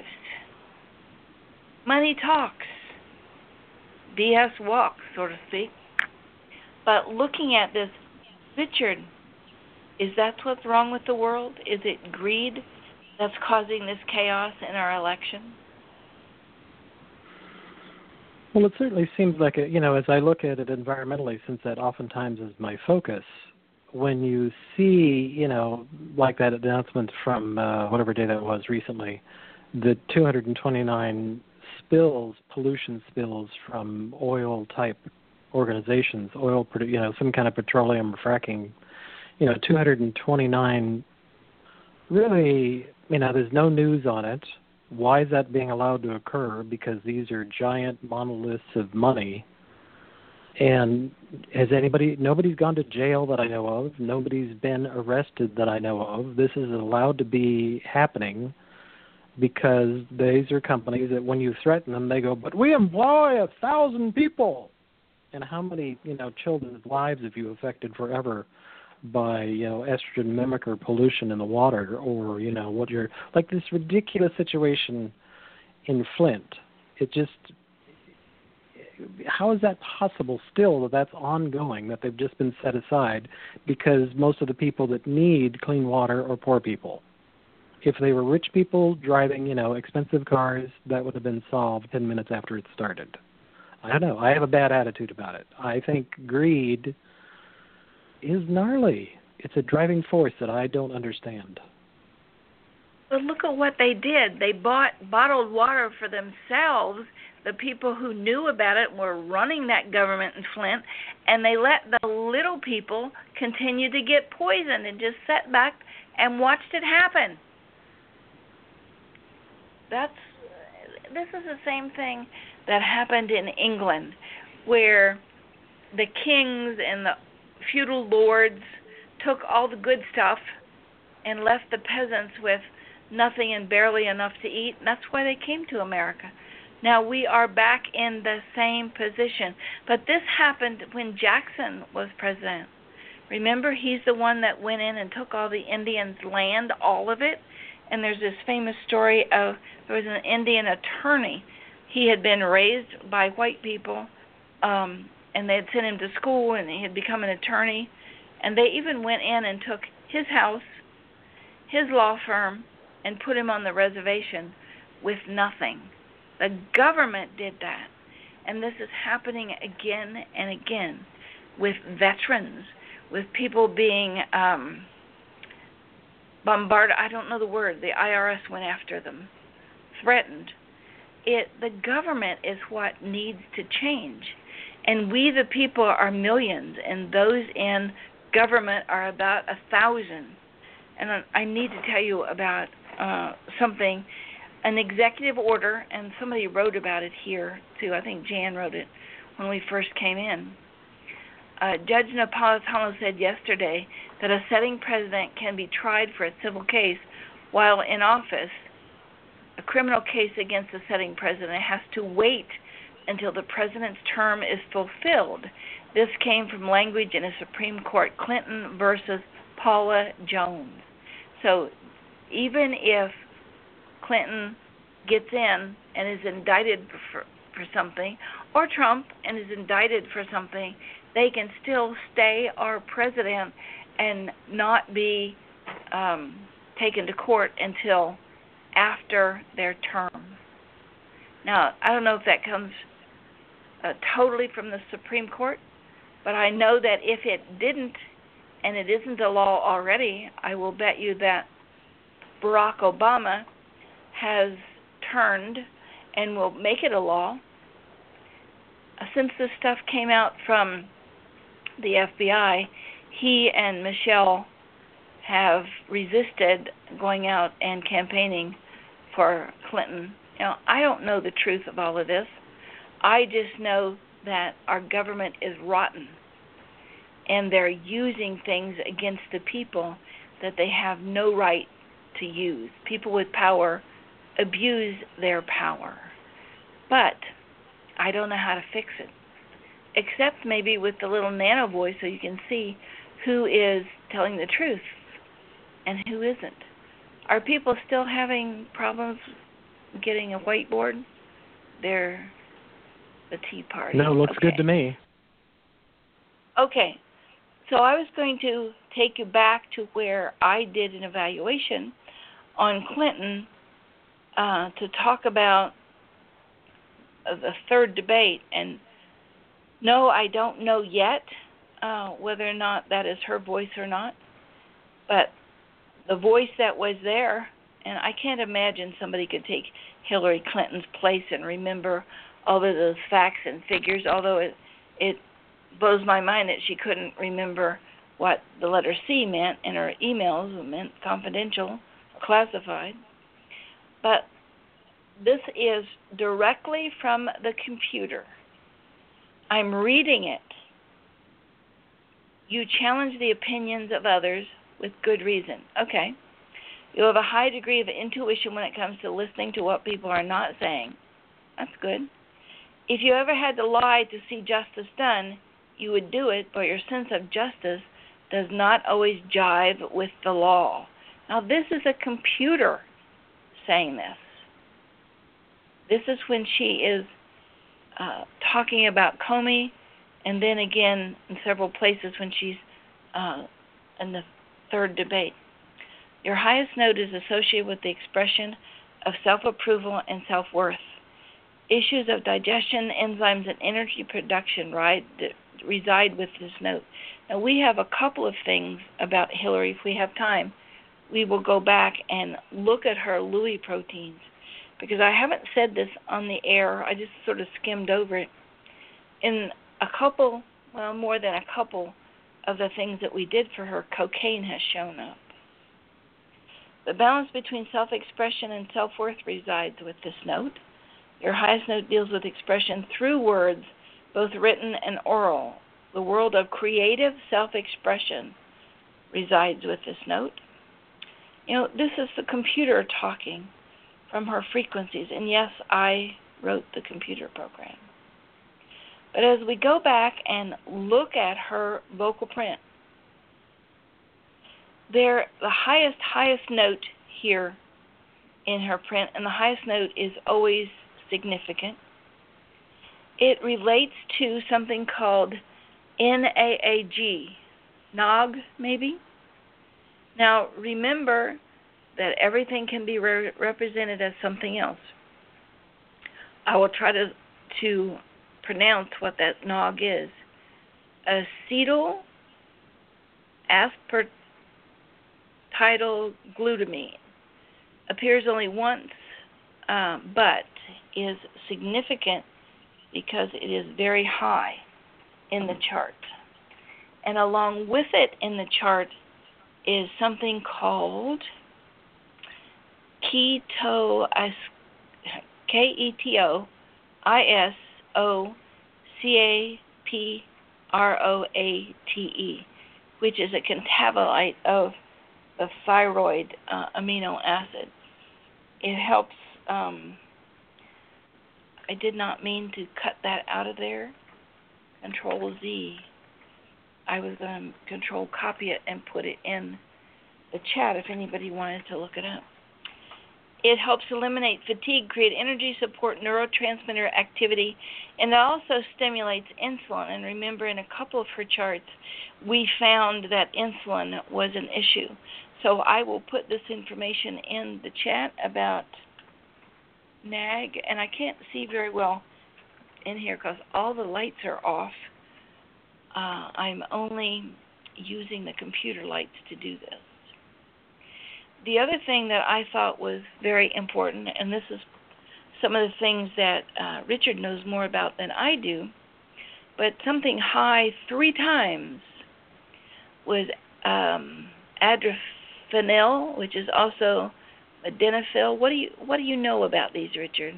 Money talks. B S walks, so to speak. But looking at this, Richard, is that what's wrong with the world? Is it greed that's causing this chaos in our election? Well, it certainly seems like, it, you know, as I look at it environmentally, since that oftentimes is my focus, when you see, you know, like that announcement from uh, whatever day that was recently, the two hundred twenty-nine spills, pollution spills from oil-type organizations, oil, you know, some kind of petroleum fracking, you know, two hundred twenty-nine, really, you know, there's no news on it. Why is that being allowed to occur? Because these are giant monoliths of money. And has anybody, nobody's gone to jail that I know of. Nobody's been arrested that I know of. This is allowed to be happening because these are companies that when you threaten them, they go, but we employ a thousand people. And how many, you know, children's lives have you affected forever by, you know, estrogen mimicker pollution in the water, or, you know, what you're, like this ridiculous situation in Flint. It just, how is that possible still that that's ongoing, that they've just been set aside because most of the people that need clean water are poor people? If they were rich people driving, you know, expensive cars, that would have been solved ten minutes after it started. I don't know. I have a bad attitude about it. I think greed is gnarly. It's a driving force that I don't understand. But look at what they did. They bought bottled water for themselves. The people who knew about it were running that government in Flint, and they let the little people continue to get poisoned and just sat back and watched it happen. That's this is the same thing that happened in England, where the kings and the feudal lords took all the good stuff and left the peasants with nothing and barely enough to eat. And that's why they came to America. Now we are back in the same position. But this happened when Jackson was president. Remember, he's the one that went in and took all the Indians' land, all of it. And there's this famous story of there was an Indian attorney. He had been raised by white people, um, and they had sent him to school, and he had become an attorney. And they even went in and took his house, his law firm, and put him on the reservation with nothing. The government did that. And this is happening again and again with veterans, with people being um, bombarded. I don't know the word. The I R S went after them, threatened. It the government is what needs to change. And we, the people, are millions, and those in government are about a thousand. And I need to tell you about uh, something, an executive order, and somebody wrote about it here, too. I think Jan wrote it when we first came in. Uh, Judge Napolitano said yesterday that a sitting president can be tried for a civil case while in office, a criminal case against the sitting president has to wait until the president's term is fulfilled. This came from language in a Supreme Court, Clinton versus Paula Jones. So even if Clinton gets in and is indicted for, for something, or Trump and is indicted for something, they can still stay our president and not be um, taken to court until after their term. Now, I don't know if that comes uh, totally from the Supreme Court, but I know that if it didn't, and it isn't a law already, I will bet you that Barack Obama has turned and will make it a law. Since this stuff came out from the F B I, he and Michelle have resisted going out and campaigning for Clinton. You know, I don't know the truth of all of this. I just know that our government is rotten, and they're using things against the people that they have no right to use. People with power abuse their power. But I don't know how to fix it, except maybe with the little nano voice so you can see who is telling the truth and who isn't. Are people still having problems getting a whiteboard? They're the Tea Party. No, looks okay. good to me. Okay. So I was going to take you back to where I did an evaluation on Clinton uh, to talk about the third debate. And no, I don't know yet uh, whether or not that is her voice or not. But the voice that was there, and I can't imagine somebody could take Hillary Clinton's place and remember all of those facts and figures, although it it blows my mind that she couldn't remember what the letter C meant in her emails. It meant confidential, classified. But this is directly from the computer. I'm reading it. You challenge the opinions of others with good reason. Okay. You have a high degree of intuition when it comes to listening to what people are not saying. That's good. If you ever had to lie to see justice done, you would do it, but your sense of justice does not always jive with the law. Now, this is a computer saying this. This is when she is uh, talking about Comey, and then again in several places when she's uh, in the third debate. Your highest note is associated with the expression of self-approval and self-worth. Issues of digestion, enzymes, and energy production right, reside with this note. Now, we have a couple of things about Hillary. If we have time, we will go back and look at her Lewy proteins, because I haven't said this on the air. I just sort of skimmed over it. In a couple, well, more than a couple of the things that we did for her, cocaine has shown up. The balance between self-expression and self-worth resides with this note. Your highest note deals with expression through words, both written and oral. The world of creative self-expression resides with this note. You know, this is the computer talking from her frequencies, and yes, I wrote the computer program. But as we go back and look at her vocal print, there, the highest, highest note here in her print, and the highest note is always significant. It relates to something called N A A G, N A G maybe? Now remember that everything can be re- represented as something else. I will try to, to pronounce what that N A G is. Acetyl aspartidylglutamine appears only once, uh, but is significant because it is very high in the chart. And along with it in the chart is something called keto, K E T O I S O C A P R O A T E, which is a catabolite of the thyroid uh, amino acid. It helps. Um, I did not mean to cut that out of there. Control Z. I was going to control copy it and put it in the chat if anybody wanted to look it up. It helps eliminate fatigue, create energy, support neurotransmitter activity, and it also stimulates insulin. And remember, in a couple of her charts, we found that insulin was an issue. So I will put this information in the chat about N A G, and I can't see very well in here because all the lights are off. Uh, I'm only using the computer lights to do this. The other thing that I thought was very important, and this is some of the things that uh, Richard knows more about than I do, but something high three times was um, adrafinil, which is also modafinil. What do you what do you know about these, Richard?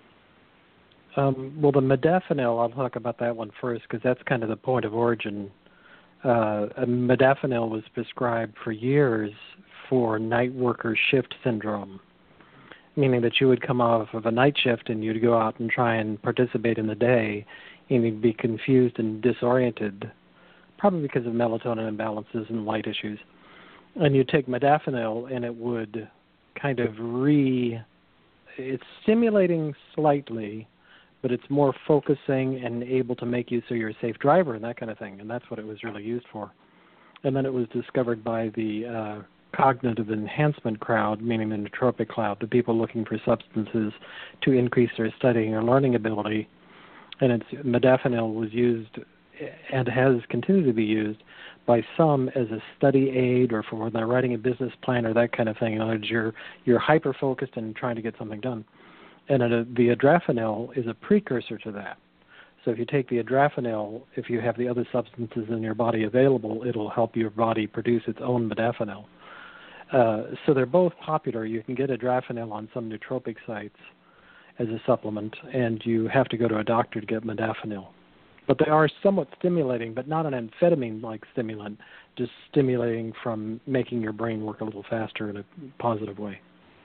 Um, well, the modafinil, I'll talk about that one first because that's kind of the point of origin. Uh, modafinil was prescribed for years for night worker shift syndrome, meaning that you would come off of a night shift and you'd go out and try and participate in the day, and you'd be confused and disoriented, probably because of melatonin imbalances and light issues. And you take modafinil, and it would kind of re... It's stimulating slightly, but it's more focusing and able to make you so you're a safe driver and that kind of thing, and that's what it was really used for. And then it was discovered by the uh, cognitive enhancement crowd, meaning the nootropic crowd, the people looking for substances to increase their studying or learning ability. And it's, modafinil was used and has continued to be used by some as a study aid or for when they're writing a business plan or that kind of thing. In other words, you're, you're hyper-focused and trying to get something done. And uh, the adrafinil is a precursor to that. So if you take the adrafinil, if you have the other substances in your body available, it'll help your body produce its own modafinil. Uh, so they're both popular. You can get adrafinil on some nootropic sites as a supplement, and you have to go to a doctor to get modafinil. But they are somewhat stimulating, but not an amphetamine-like stimulant, just stimulating from making your brain work a little faster in a positive way.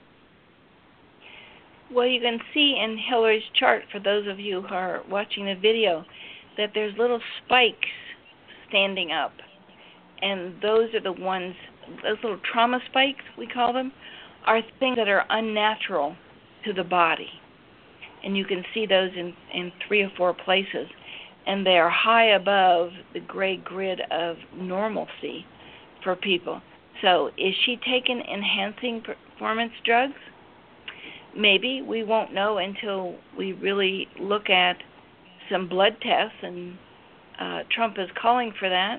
Well, you can see in Hillary's chart, for those of you who are watching the video, that there's little spikes standing up. And those are the ones, those little trauma spikes, we call them, are things that are unnatural to the body. And you can see those in, in three or four places. And they are high above the gray grid of normalcy for people. So is she taking enhancing performance drugs? Maybe. We won't know until we really look at some blood tests, and uh, Trump is calling for that.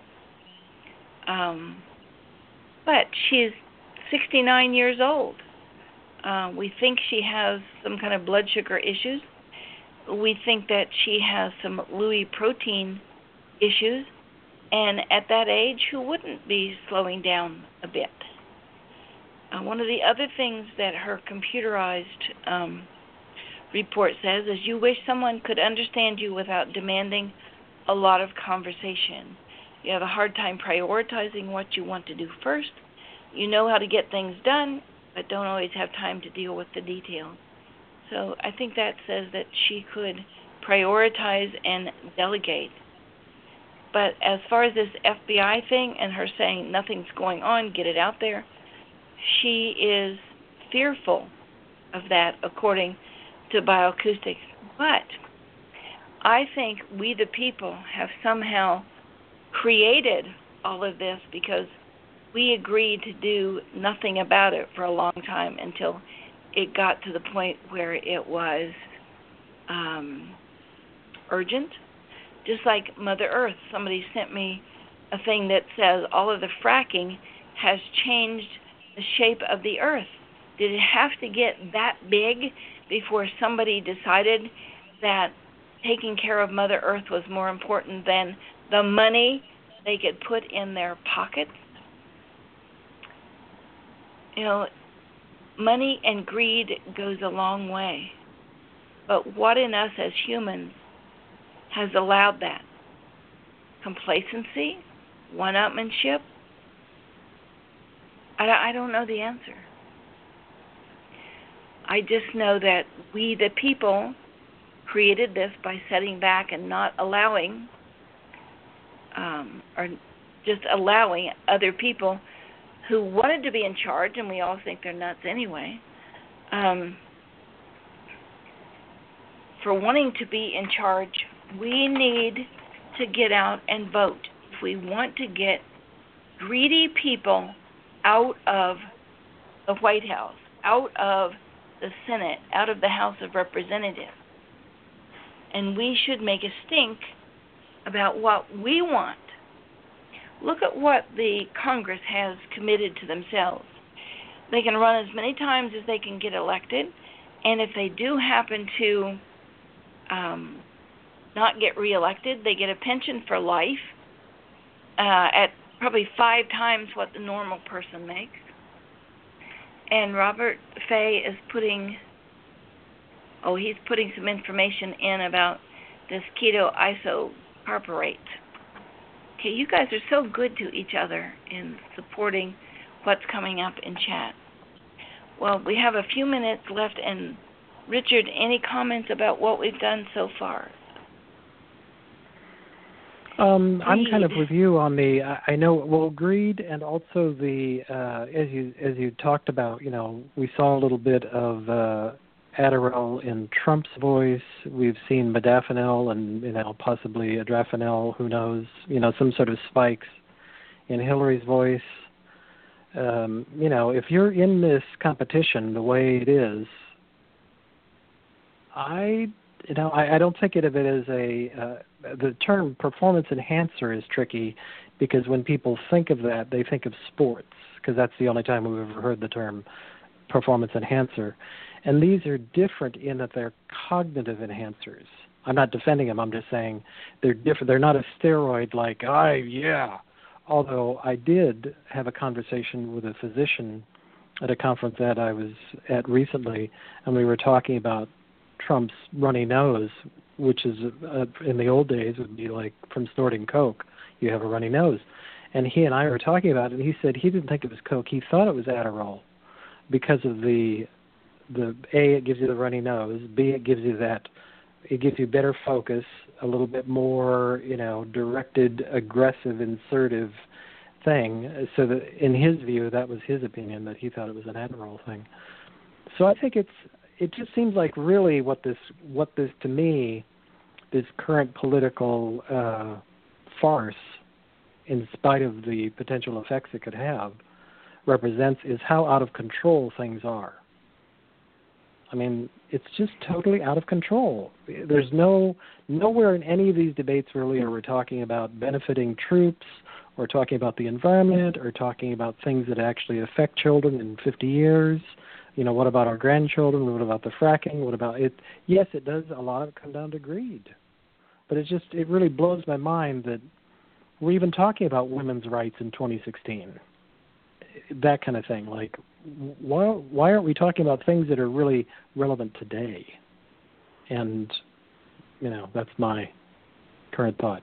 Um, but she's sixty-nine years old. Uh, we think she has some kind of blood sugar issues. We think that she has some Lewy protein issues. And at that age, who wouldn't be slowing down a bit? Uh, one of the other things that her computerized um, report says is you wish someone could understand you without demanding a lot of conversation. You have a hard time prioritizing what you want to do first. You know how to get things done, but don't always have time to deal with the details. So I think that says that she could prioritize and delegate. But as far as this F B I thing and her saying nothing's going on, get it out there, she is fearful of that according to bioacoustics. But I think we the people have somehow created all of this because we agreed to do nothing about it for a long time until it got to the point where it was um, urgent. Just like Mother Earth, somebody sent me a thing that says all of the fracking has changed the shape of the Earth. Did it have to get that big before somebody decided that taking care of Mother Earth was more important than the money they could put in their pockets? You know, money and greed goes a long way. But what in us as humans has allowed that? Complacency? One-upmanship? I, I don't know the answer. I just know that we, the people, created this by sitting back and not allowing, um, or just allowing other people who wanted to be in charge, and we all think they're nuts anyway, um, for wanting to be in charge. We need to get out and vote. If we want to get greedy people out of the White House, out of the Senate, out of the House of Representatives, and we should make a stink about what we want. Look at what the Congress has committed to themselves. They can run as many times as they can get elected, and if they do happen to um, not get reelected, they get a pension for life uh, at probably five times what the normal person makes. And Robert Fay is putting, oh, he's putting some information in about this keto isocarborate. Okay, you guys are so good to each other in supporting what's coming up in chat. Well, we have a few minutes left, and Richard, any comments about what we've done so far? Um, I'm kind of with you on the. I I know well, greed, and also the uh, as you as you talked about. You know, we saw a little bit of uh, Adderall in Trump's voice. We've seen modafinil and you know possibly adrafinil. Who knows? You know, some sort of spikes in Hillary's voice. Um, you know, if you're in this competition the way it is, I you know I, I don't think of it as a. Uh, The term performance enhancer is tricky because when people think of that, they think of sports because that's the only time we've ever heard the term performance enhancer. And these are different in that they're cognitive enhancers. I'm not defending them. I'm just saying they're different. They're not a steroid like, I, yeah. Although I did have a conversation with a physician at a conference that I was at recently, and we were talking about Trump's runny nose, which is uh, in the old days would be like from snorting coke. You have a runny nose. And he and I were talking about it, and he said he didn't think it was coke. He thought it was Adderall because of the, the A, it gives you the runny nose, B, it gives you that, it gives you better focus, a little bit more, you know, directed, aggressive, insertive thing. So that in his view, that was his opinion, that he thought it was an Adderall thing. So I think it's, it just seems like really what this, what this to me, this current political uh, farce, in spite of the potential effects it could have, represents is how out of control things are. I mean, it's just totally out of control. There's no, nowhere in any of these debates really are we talking about benefiting troops or talking about the environment or talking about things that actually affect children in fifty years. You know, what about our grandchildren? What about the fracking? What about it? Yes, it does. A lot of it come down to greed. But it just, it really blows my mind that we're even talking about women's rights in twenty sixteen. That kind of thing. Like, why, why aren't we talking about things that are really relevant today? And, you know, that's my current thought.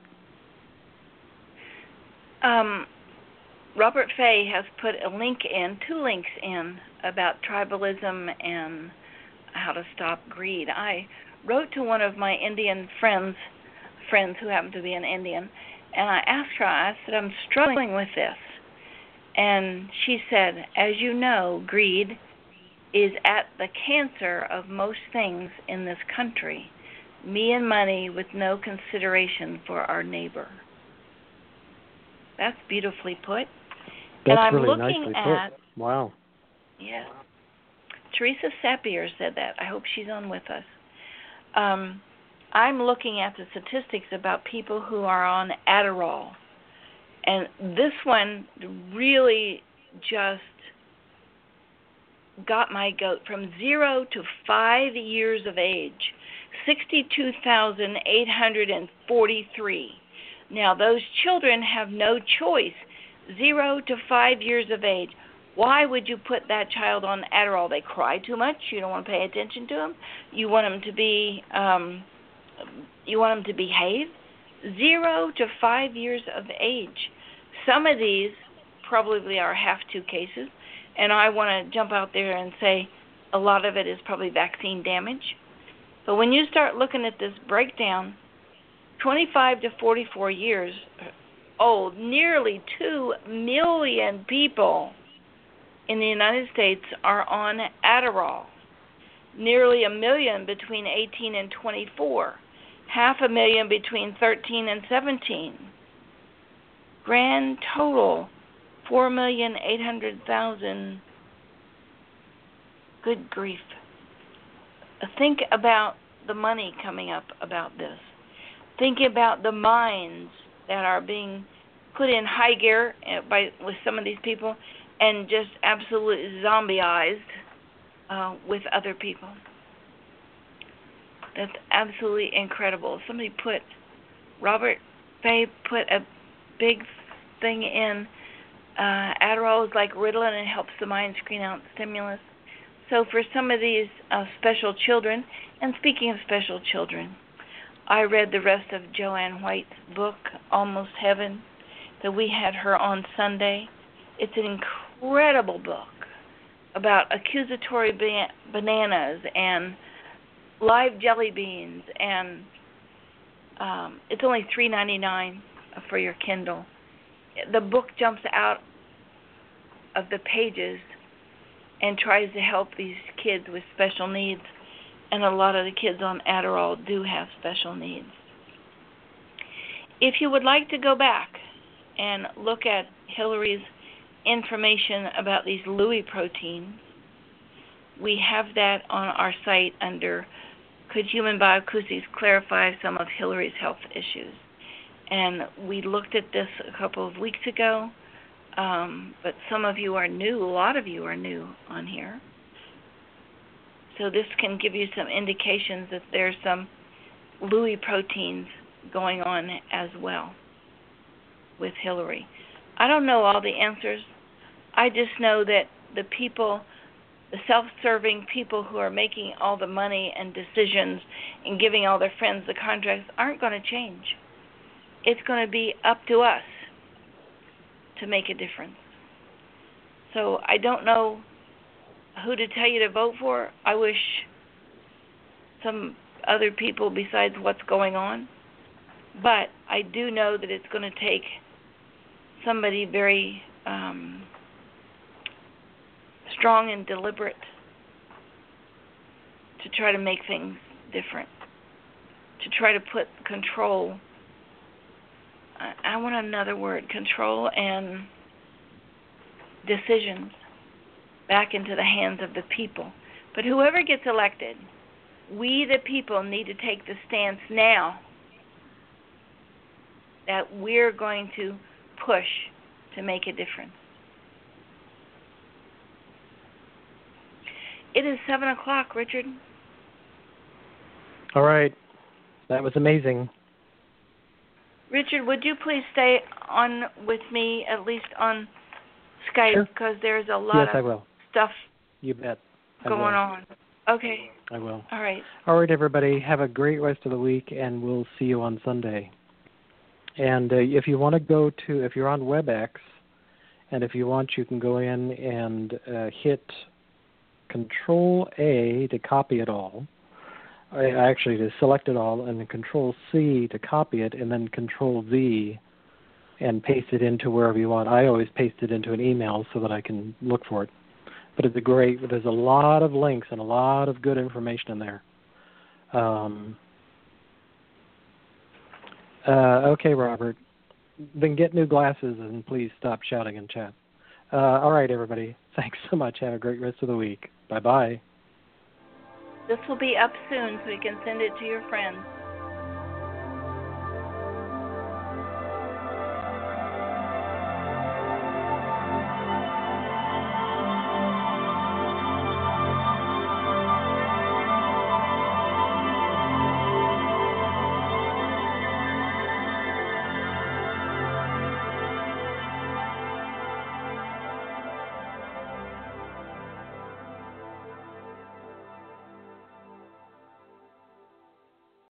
Um, Robert Fay has put a link in, two links in, about tribalism and how to stop greed. I wrote to one of my Indian friends, friends who happen to be an Indian, and I asked her, I said, I'm struggling with this. And she said, as you know, greed is at the cancer of most things in this country. Me and money with no consideration for our neighbor. That's beautifully put. That's and I'm really looking nicely at, put. Wow. Yeah. Teresa Sapier said that. I hope she's on with us. Um, I'm looking at the statistics about people who are on Adderall. And this one really just got my goat. From zero to five years of age, sixty-two thousand eight hundred forty-three. Now, those children have no choice. Zero to five years of age. Why would you put that child on Adderall? They cry too much. You don't want to pay attention to them. You want them to be, um, you want them to behave. Zero to five years of age. Some of these probably are have two cases. And I want to jump out there and say a lot of it is probably vaccine damage. But when you start looking at this breakdown, twenty-five to forty-four years old, nearly two million people in the United States are on Adderall. Nearly a million between eighteen and twenty-four. Half a million between thirteen and seventeen. Grand total, four million eight hundred thousand. Good grief. Think about the money coming up about this. Think about the minds that are being put in high gear by with some of these people and just absolutely zombieized uh, with other people. That's absolutely incredible. Somebody put, Robert Fay put a big thing in, uh, Adderall is like Ritalin and helps the mind screen out stimulus. So for some of these uh, special children, and speaking of special children, I read the rest of Joanne White's book, Almost Heaven, that we had her on Sunday. It's an incredible book about accusatory ba- bananas and live jelly beans, and um, it's only three ninety-nine for your Kindle. The book jumps out of the pages and tries to help these kids with special needs, and a lot of the kids on Adderall do have special needs. If you would like to go back and look at Hillary's information about these Lewy proteins, we have that on our site under Could Human Bioacoustics Clarify Some of Hillary's Health Issues? And we looked at this a couple of weeks ago, um, but some of you are new, a lot of you are new on here. So this can give you some indications that there's some Lewy proteins going on as well with Hillary. I don't know all the answers. I just know that the people, the self-serving people who are making all the money and decisions and giving all their friends the contracts aren't going to change. It's going to be up to us to make a difference. So I don't know who to tell you to vote for. I wish some other people besides what's going on. But I do know that it's going to take somebody very um, strong and deliberate to try to make things different, to try to put control, I, I want another word, control and decisions back into the hands of the people. But whoever gets elected, we the people need to take the stance now that we're going to push to make a difference. It is seven o'clock, Richard. All right. That was amazing. Richard, would you please stay on with me, at least on Skype, because sure. there's a lot yes, I of will. stuff you bet. I going will. on. Okay. I will. All right. All right, everybody. Have a great rest of the week, and we'll see you on Sunday. And uh, if you want to go to, if you're on WebEx, and if you want, you can go in and uh, hit Control A to copy it all. I, actually, to select it all, and then Control C to copy it, and then Control V and paste it into wherever you want. I always paste it into an email so that I can look for it. But it's a great, there's a lot of links and a lot of good information in there. Um, uh, okay, Robert. Then get new glasses and please stop shouting in chat. Uh, all right, everybody. Thanks so much. Have a great rest of the week. Bye-bye. This will be up soon so you can send it to your friends.